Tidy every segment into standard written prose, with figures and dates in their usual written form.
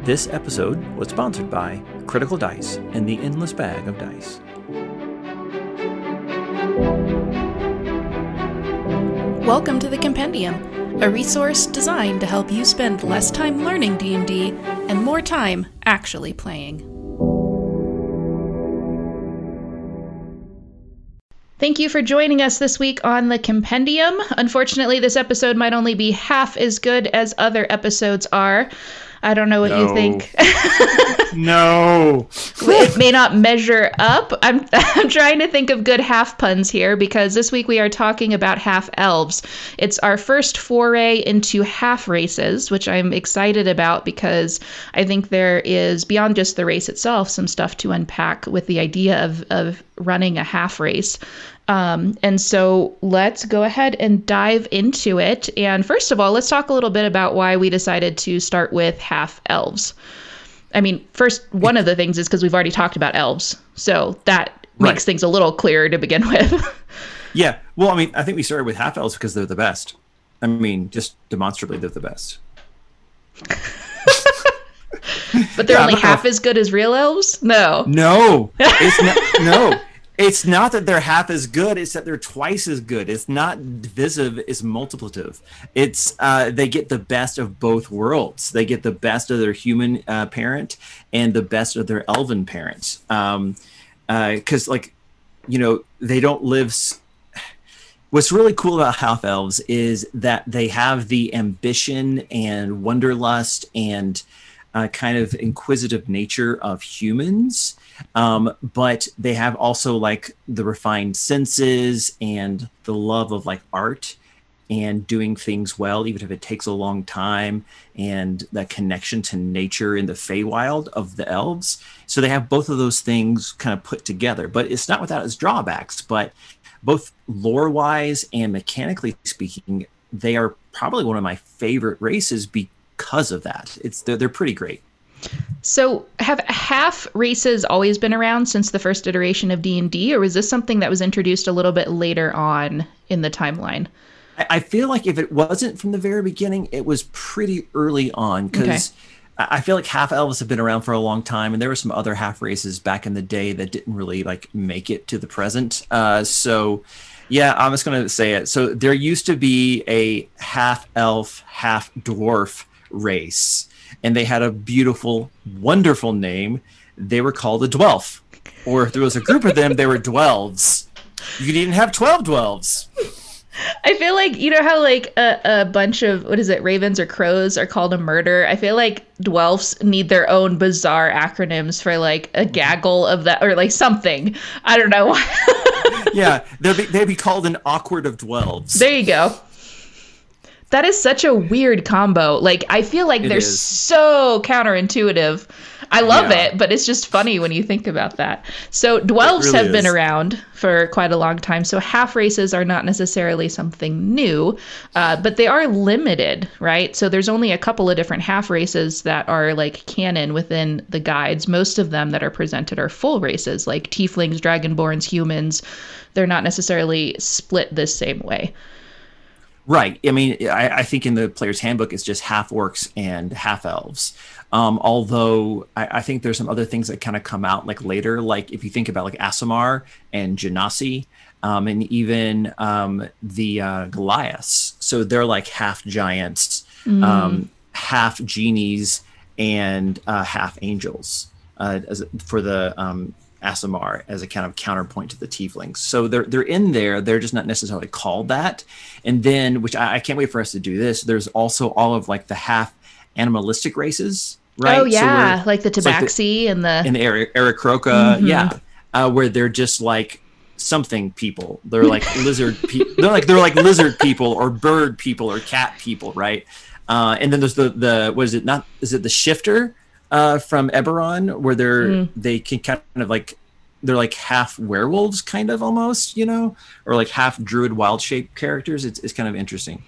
This episode was sponsored by Critical Dice and the Endless Bag of Dice. Welcome to the Compendium, a resource designed to help you spend less time learning D&D and more time actually playing. Thank you for joining us this week on the Compendium. Unfortunately, this episode might only be half as good as other episodes are. I don't know what you think. No. It may not measure up. I'm trying to think of good half puns here because this week we are talking about half elves. It's our first foray into half races, which I'm excited about because I think there is, beyond just the race itself, some stuff to unpack with the idea of running a half race. And so let's go ahead and dive into it. And first of all, let's talk a little bit about why we decided to start with half elves. I mean, first, one of the things is because we've already talked about elves. So that makes things a little clearer to begin with. Yeah. Well, I mean, I think we started with half elves because they're the best. I mean, just demonstrably, they're the best. But they're only half as good as real elves? No. No. It's not, no. It's not that they're half as good, it's that they're twice as good. It's not divisive, it's multiplicative. It's they get the best of both worlds. They get the best of their human parent and the best of their elven parents. Because, they don't live... What's really cool about half elves is that they have the ambition and wanderlust and kind of inquisitive nature of humans. But they have also like the refined senses and the love of like art and doing things well, even if it takes a long time, and that connection to nature in the Feywild of the elves. So they have both of those things kind of put together, but it's not without its drawbacks. But both lore-wise and mechanically speaking, they are probably one of my favorite races because of that. They're pretty great. So have half races always been around since the first iteration of D&D, or was this something that was introduced a little bit later on in the timeline? I feel like if it wasn't from the very beginning, it was pretty early on, because I feel like half elves have been around for a long time, and there were some other half races back in the day that didn't really like make it to the present. So yeah, I'm just going to say it. So there used to be a half elf, half dwarf race, and they had a beautiful, wonderful name. They were called a dwelf. Or if there was a group of them, they were dwelves. You could even have 12 dwelves. I feel like, you know how like a bunch of, ravens or crows are called a murder? I feel like dwelfs need their own bizarre acronyms for like a gaggle of that, or like something. I don't know. Yeah, they'd be called an awkward of dwelves. There you go. That is such a weird combo. Like, I feel like they're so counterintuitive. I love it, but it's just funny when you think about that. So dwelves really have been around for quite a long time. So half races are not necessarily something new, but they are limited, right? So there's only a couple of different half races that are like canon within the guides. Most of them that are presented are full races, like tieflings, dragonborns, humans. They're not necessarily split this same way. Right. I mean, I think in the player's handbook, it's just half orcs and half elves. Although I think there's some other things that kind of come out like later, like if you think about like Aasimar and Genasi, and even the Goliaths. So they're like half giants, half genies, and half angels for the Aasimar as a kind of counterpoint to the tieflings. So they're in there. They're just not necessarily called that. And then, which I can't wait for us to do this, there's also all of like the half animalistic races, right? Oh yeah, so like the Tabaxi and the Aarakocra, yeah, where they're just like something people. They're like lizard people. They're like lizard people or bird people or cat people, right? And then there's the what is it? Not is it the shifter? From Eberron, where they can kind of like, they're like half werewolves, kind of almost, or like half druid wild shape characters. It's kind of interesting.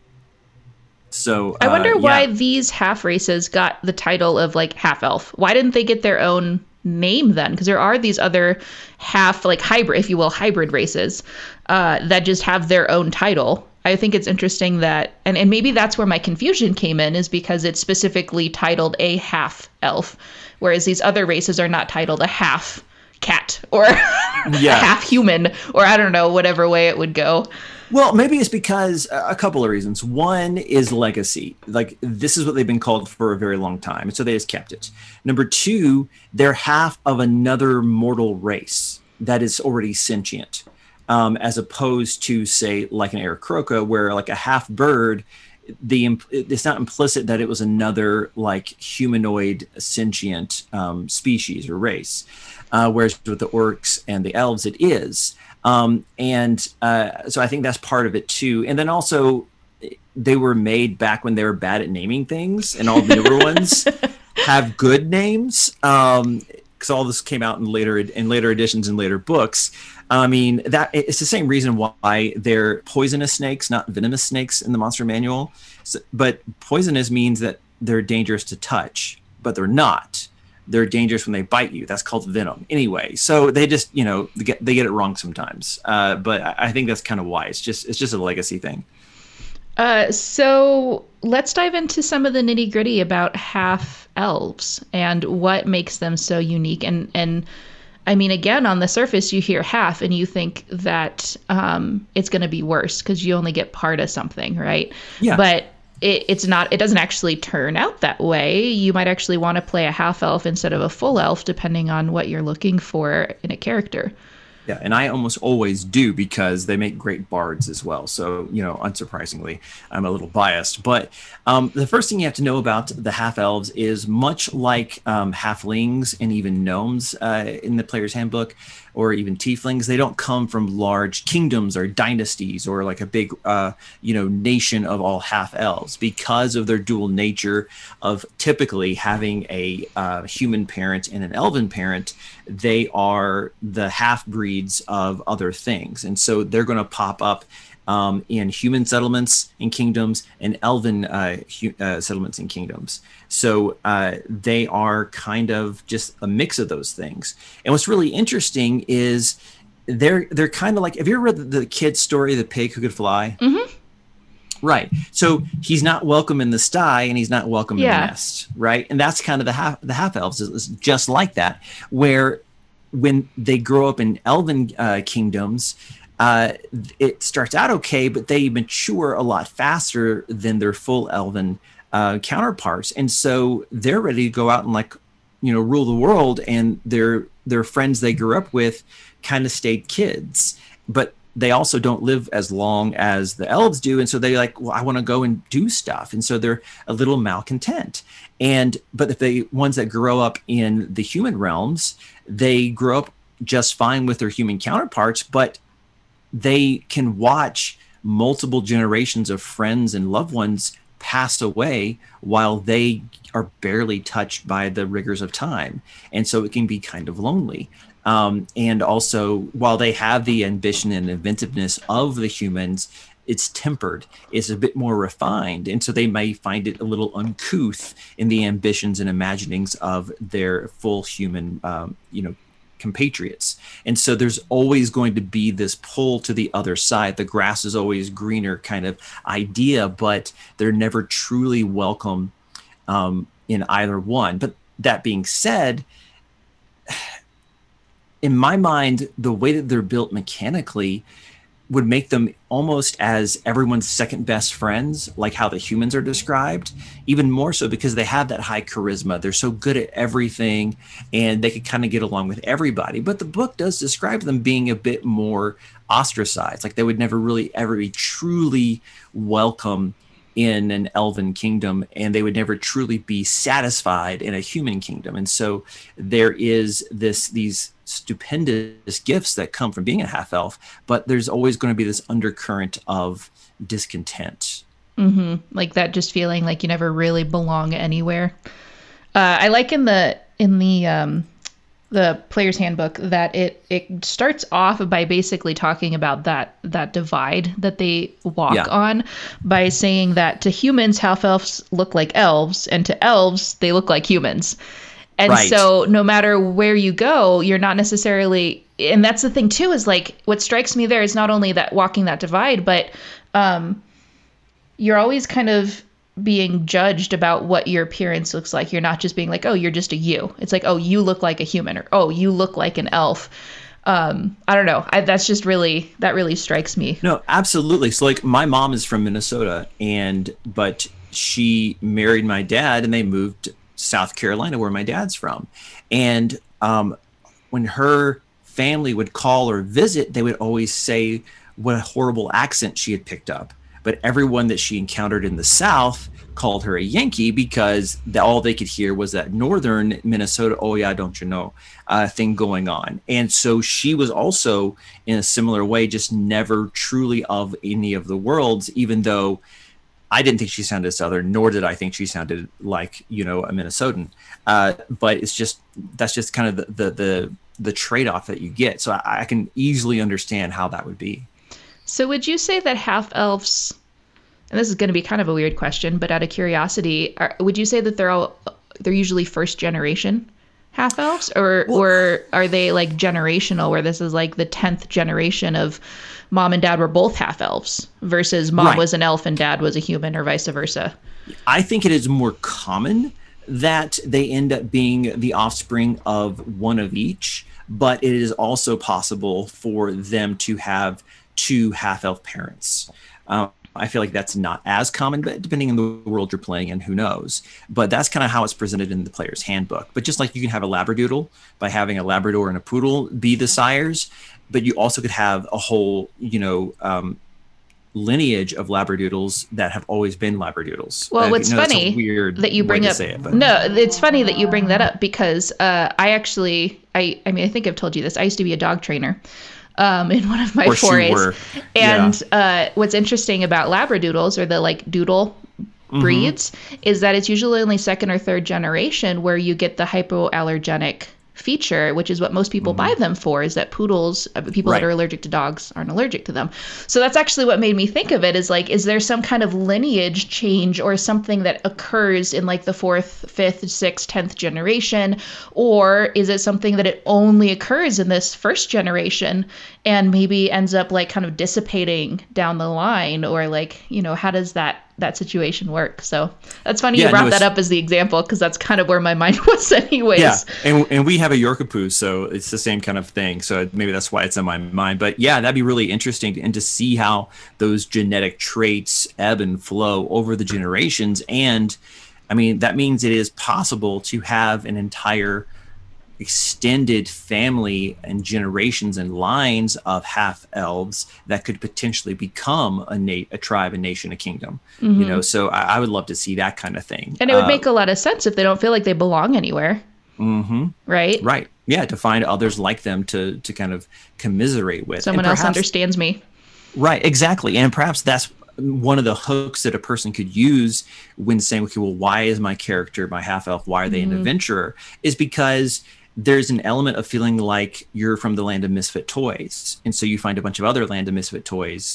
So I wonder why these half races got the title of like half elf. Why didn't they get their own name then? Because there are these other half like hybrid, if you will, hybrid races that just have their own title. I think it's interesting that, and maybe that's where my confusion came in, is because it's specifically titled a half elf, whereas these other races are not titled a half cat or a half human, or I don't know, whatever way it would go. Well, maybe it's because a couple of reasons. One is legacy. Like, this is what they've been called for a very long time, and so they just kept it. Number two, they're half of another mortal race that is already sentient, as opposed to, say, like an Aarakocra, where like a half bird, it's not implicit that it was another like humanoid sentient species or race, whereas with the orcs and the elves, it is. So I think that's part of it too. And then also, they were made back when they were bad at naming things, and all the newer ones have good names. Because all this came out in later editions and later books. I mean, that it's the same reason why they're poisonous snakes, not venomous snakes in the monster manual. So, but poisonous means that they're dangerous to touch, but they're not. They're dangerous when they bite you. That's called venom. Anyway, so they just, they get it wrong sometimes. But I think that's kind of why. It's just a legacy thing. So let's dive into some of the nitty gritty about half elves and what makes them so unique. And I mean, again, on the surface, you hear half and you think that it's going to be worse because you only get part of something, right? Yeah. But it's not. It doesn't actually turn out that way. You might actually want to play a half elf instead of a full elf, depending on what you're looking for in a character. Yeah, and I almost always do, because they make great bards as well. So, unsurprisingly, I'm a little biased. But the first thing you have to know about the half-elves is, much like halflings and even gnomes in the player's handbook, or even tieflings, they don't come from large kingdoms or dynasties or like a big, nation of all half-elves, because of their dual nature of typically having a human parent and an elven parent. They are the half-breeds of other things. And so they're going to pop up in human settlements and kingdoms, and elven settlements and kingdoms. So they are kind of just a mix of those things. And what's really interesting is they're kind of like, have you ever read the kid's story, The Pig Who Could Fly? Mm-hmm. Right. So he's not welcome in the sty, and he's not welcome in the nest, right? And that's kind of the half elves is just like that, where when they grow up in elven kingdoms, it starts out okay, but they mature a lot faster than their full elven counterparts, and so they're ready to go out and rule the world. And their friends they grew up with kind of stayed kids, but they also don't live as long as the elves do, and so they're like, well, I want to go and do stuff, and so they're a little malcontent. But if the ones that grow up in the human realms, they grow up just fine with their human counterparts, but they can watch multiple generations of friends and loved ones pass away while they are barely touched by the rigors of time. And so it can be kind of lonely. And also, while they have the ambition and inventiveness of the humans, it's tempered, it's a bit more refined. And so they may find it a little uncouth in the ambitions and imaginings of their full human, compatriots. And so there's always going to be this pull to the other side. The grass is always greener kind of idea, but they're never truly welcome in either one. But that being said, in my mind, the way that they're built mechanically would make them almost as everyone's second best friends, like how the humans are described, even more so because they have that high charisma. They're so good at everything, and they could kind of get along with everybody. But the book does describe them being a bit more ostracized, like they would never really ever be truly welcome in an elven kingdom, and they would never truly be satisfied in a human kingdom. And so there is these stupendous gifts that come from being a half elf, but there's always going to be this undercurrent of discontent. Mm-hmm. Like that, just feeling like you never really belong anywhere. I like in the player's handbook that it starts off by basically talking about that divide that they walk on, by saying that to humans, half elves look like elves, and to elves, they look like humans. And so no matter where you go, you're not necessarily, and that's the thing too, is like what strikes me there is not only that walking that divide, but you're always kind of being judged about what your appearance looks like. You're not just being like, oh, you're just a you. It's like, oh, you look like a human, or oh, you look like an elf. I don't know. That really strikes me. No, absolutely. So like my mom is from Minnesota, but she married my dad and they moved to South Carolina where my dad's from. And when her family would call or visit, they would always say what a horrible accent she had picked up. But everyone that she encountered in the South called her a Yankee because all they could hear was that northern Minnesota, oh yeah, don't you know, thing going on. And so she was also in a similar way, just never truly of any of the worlds, even though I didn't think she sounded Southern, nor did I think she sounded like, a Minnesotan. But that's just kind of the trade-off that you get. So I can easily understand how that would be. So would you say that half elves, and this is going to be kind of a weird question, but out of curiosity, would you say that they're usually first generation half elves, or are they like generational, where this is like the 10th generation of mom and dad were both half elves versus mom was an elf and dad was a human, or vice versa? I think it is more common that they end up being the offspring of one of each, but it is also possible for them to have two half-elf parents. I feel like that's not as common, but depending on the world you're playing in, who knows? But that's kind of how it's presented in the player's handbook. But just like you can have a Labradoodle by having a Labrador and a Poodle be the sires, but you also could have a whole, lineage of Labradoodles that have always been Labradoodles. Well, what's funny that you bring up, it's funny that you bring that up because I think I've told you this. I used to be a dog trainer. In one of my forays. And what's interesting about Labradoodles, or the like doodle breeds, is that it's usually only second or third generation where you get the hypoallergenic feature, which is what most people buy them for, is that poodles, people that are allergic to dogs aren't allergic to them. So that's actually what made me think of it, is like, is there some kind of lineage change or something that occurs in like the 4th, 5th, 6th, 10th generation? Or is it something that it only occurs in this first generation and maybe ends up like kind of dissipating down the line? Or like, how does that situation work? So that's funny you brought that up as the example, because that's kind of where my mind was anyways. Yeah, and we have a Yorkapoo, so it's the same kind of thing. So maybe that's why it's in my mind. But yeah, that'd be really interesting and to see how those genetic traits ebb and flow over the generations. And I mean, that means it is possible to have an entire extended family and generations and lines of half elves that could potentially become a tribe, a nation, a kingdom. So I would love to see that kind of thing. And it would make a lot of sense if they don't feel like they belong anywhere. Right. Yeah, to find others like them to kind of commiserate with. Someone else understands me. Right, exactly. And perhaps that's one of the hooks that a person could use when saying, okay, well, why is my character, my half elf, why are they an adventurer? Is because there's an element of feeling like you're from the land of misfit toys. And so you find a bunch of other land of misfit toys,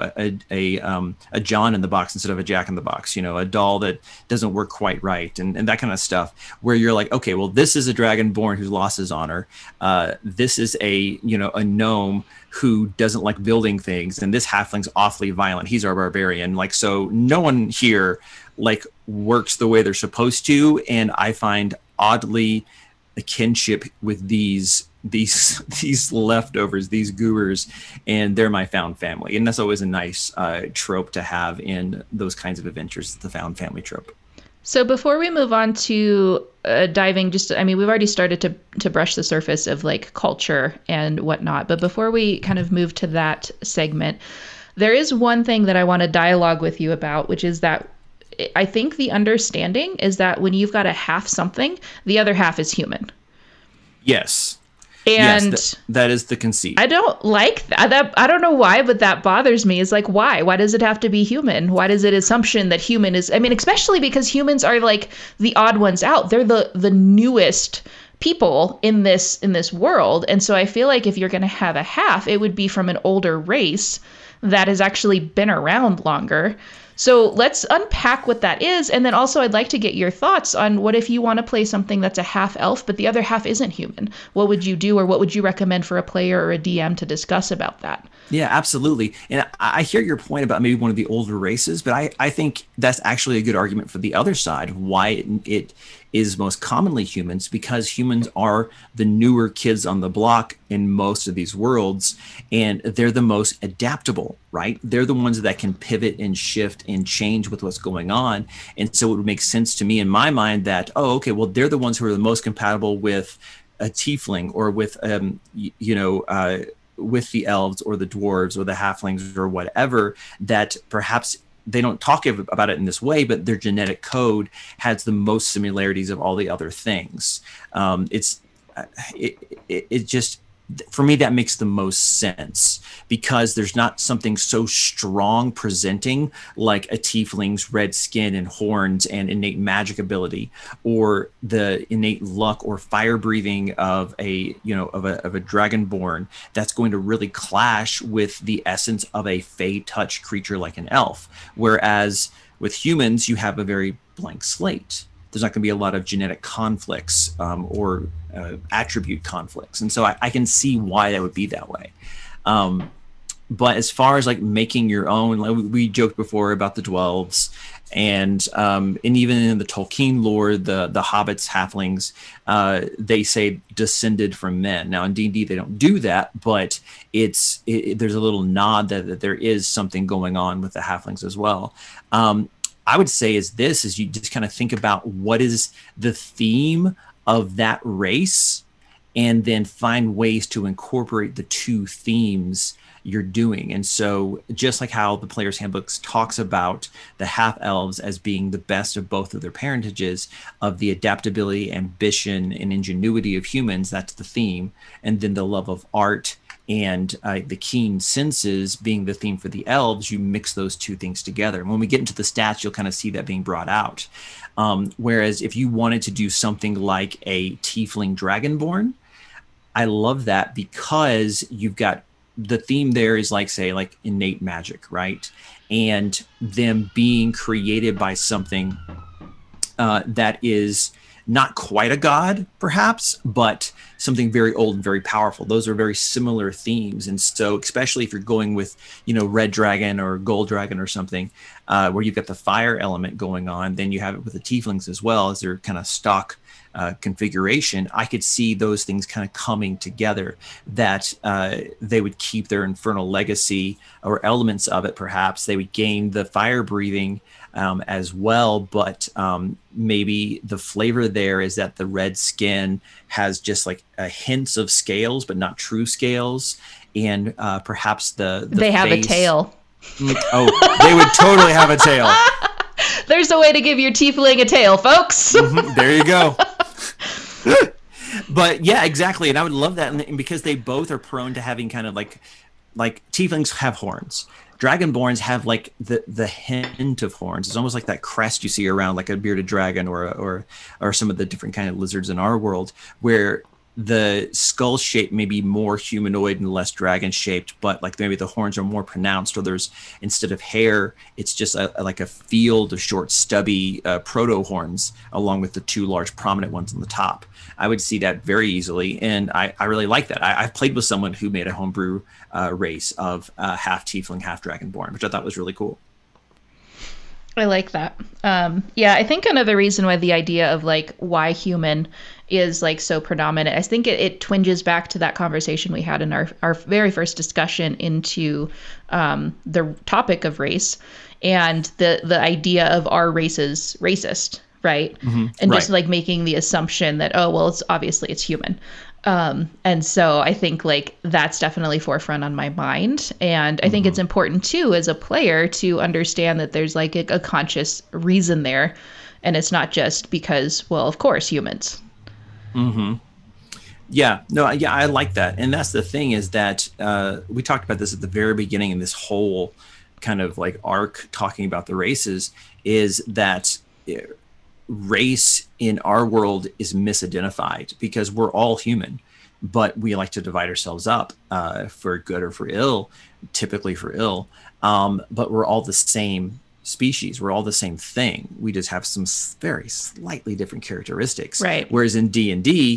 a John in the box instead of a Jack in the box, a doll that doesn't work quite right, and that kind of stuff, where you're like, okay, well, this is a dragonborn who's lost his honor. This is a gnome who doesn't like building things, and this halfling's awfully violent. He's our barbarian. Like, so no one here like works the way they're supposed to. And I find oddly a kinship with these leftovers, these goobers, and they're my found family. And that's always a nice trope to have in those kinds of adventures, the found family trope. So before we move on to diving, we've already started to brush the surface of like culture and whatnot, but before we kind of move to that segment, there is one thing that I want to dialogue with you about, which is that I think the understanding is that when you've got a half something, the other half is human. Yes. And yes, that is the conceit. I don't like that. I don't know why, but that bothers me. Is like, why? Why does it have to be human? Why does it assumption that human is, especially because humans are like the odd ones out. They're the newest people in this world. And so I feel like if you're going to have a half, it would be from an older race that has actually been around longer. So let's unpack what that is. And then also I'd like to get your thoughts on what if you want to play something that's a half elf, but the other half isn't human. What would you do, or what would you recommend for a player or a DM to discuss about that? Yeah, absolutely. And I hear your point about maybe one of the older races, but I think that's actually a good argument for the other side of why it is most commonly humans, because humans are the newer kids on the block in most of these worlds, and they're the most adaptable, right? They're the ones that can pivot and shift and change with what's going on. And so it would make sense to me in my mind that, oh, okay, well, they're the ones who are the most compatible with a tiefling or with, with the elves or the dwarves or the halflings or whatever, that perhaps they don't talk about it in this way, but their genetic code has the most similarities of all the other things. It just, for me, that makes the most sense, because there's not something so strong presenting like a tiefling's red skin and horns and innate magic ability, or the innate luck or fire breathing of a dragonborn that's going to really clash with the essence of a fey touch creature like an elf. Whereas with humans, you have a very blank slate. There's not going to be a lot of genetic conflicts or attribute conflicts. And so I can see why that would be that way. But as far as like making your own, like we joked before about the Dwelves, and even in the Tolkien lore, the hobbits, halflings, they say descended from men. Now in D&D they don't do that, but there's a little nod that there is something going on with the halflings as well. I would say is you just kind of think about what is the theme of that race, and then find ways to incorporate the two themes you're doing. And so just like how the Player's Handbooks talks about the half elves as being the best of both of their parentages, of the adaptability, ambition, and ingenuity of humans, that's the theme. And then the love of art and the keen senses being the theme for the elves, you mix those two things together. And when we get into the stats, you'll kind of see that being brought out. Whereas if you wanted to do something like a tiefling dragonborn, I love that, because you've got the theme there is like, say, like innate magic, right? And them being created by something that is not quite a god, perhaps, but something very old and very powerful. Those are very similar themes. And so, especially if you're going with, Red Dragon or Gold Dragon or something, where you've got the fire element going on, then you have it with the tieflings as well as their kind of stock configuration. I could see those things kind of coming together, that they would keep their infernal legacy or elements of it. Perhaps they would gain the fire breathing as well, but maybe the flavor there is that the red skin has just like a hints of scales, but not true scales, and perhaps they have a tail. Oh, they would totally have a tail. There's a way to give your tiefling a tail, folks. There you go. But yeah, exactly. And I would love that, and because they both are prone to having kind of like tieflings have horns. Dragonborns have like the hint of horns. It's almost like that crest you see around like a bearded dragon or some of the different kind of lizards in our world, where the skull shape may be more humanoid and less dragon shaped, but like maybe the horns are more pronounced, or there's, instead of hair, it's just like a field of short stubby proto horns along with the two large prominent ones on the top. I would see that very easily, and I really like that. I've played with someone who made a homebrew race of half tiefling, half dragonborn, which I thought was really cool. I like that. Yeah, I think another reason why the idea of like why human is like so predominant, I think it twinges back to that conversation we had in our very first discussion into the topic of race, and the idea of our race is racist, right? Mm-hmm. And just like making the assumption that, oh, well, it's human. And so I think like that's definitely forefront on my mind. And I think it's important too, as a player, to understand that there's like a conscious reason there. And it's not just because, well, of course, humans. Mm-hmm. Yeah, no, yeah, I like that. And that's the thing, is that we talked about this at the very beginning in this whole kind of like arc talking about the races, is that race in our world is misidentified, because we're all human, but we like to divide ourselves up for good or for ill, typically for ill. But we're all the same species. We're all the same thing. We just have some very slightly different characteristics. Right. Whereas in D&D,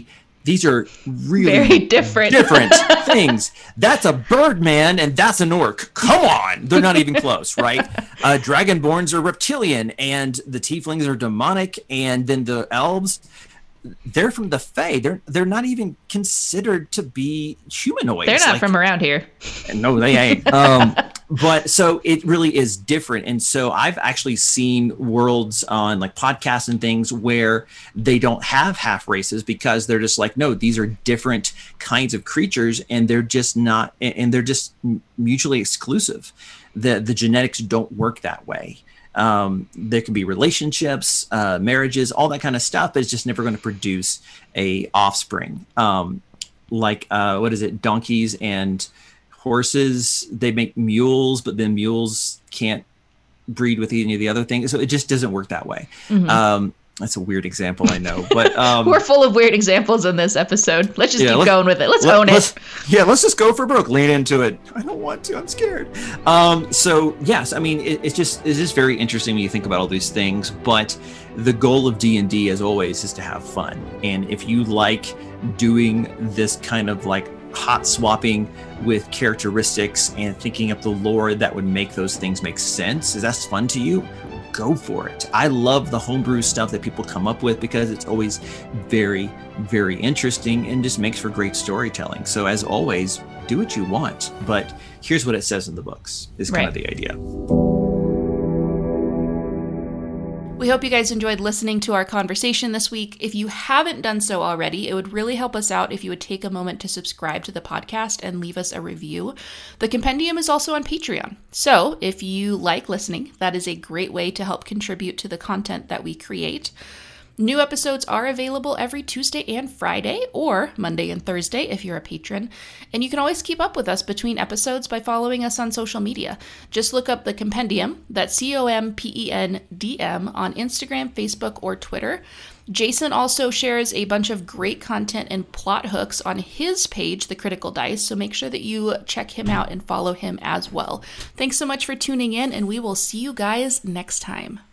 These are really very different things. That's a bird man and that's an orc. Come on. They're not even close, right? Dragonborns are reptilian and the tieflings are demonic, and then the elves, they're from the Fae. They're not even considered to be humanoids. They're not from around here. No, they ain't. But so it really is different. And so I've actually seen worlds on like podcasts and things where they don't have half races because they're just like, no, these are different kinds of creatures, and they're just not, and they're just mutually exclusive. The genetics don't work that way. There can be relationships, marriages, all that kind of stuff, but it's just never going to produce a offspring. What is it? Donkeys and horses, they make mules, but then mules can't breed with any of the other things. So it just doesn't work that way. Mm-hmm. That's a weird example, I know, but we're full of weird examples in this episode. Let's just keep going with it. Let's own it. Let's just go for broke. Lean into it. I don't want to. I'm scared. So yes, I mean, it's just very interesting when you think about all these things. But the goal of D&D, as always, is to have fun. And if you like doing this kind of like hot swapping with characteristics and thinking up the lore that would make those things make sense, is that fun to you? Go for it. I love the homebrew stuff that people come up with because it's always very, very interesting and just makes for great storytelling. So as always, do what you want, but here's what it says in the books is kind of the idea. We hope you guys enjoyed listening to our conversation this week. If you haven't done so already, it would really help us out if you would take a moment to subscribe to the podcast and leave us a review. The Compendium is also on Patreon. So if you like listening, that is a great way to help contribute to the content that we create. New episodes are available every Tuesday and Friday, or Monday and Thursday if you're a patron. And you can always keep up with us between episodes by following us on social media. Just look up the Compendium, that's COMPENDM, on Instagram, Facebook, or Twitter. Jason also shares a bunch of great content and plot hooks on his page, The Critical Dice, so make sure that you check him out and follow him as well. Thanks so much for tuning in, and we will see you guys next time.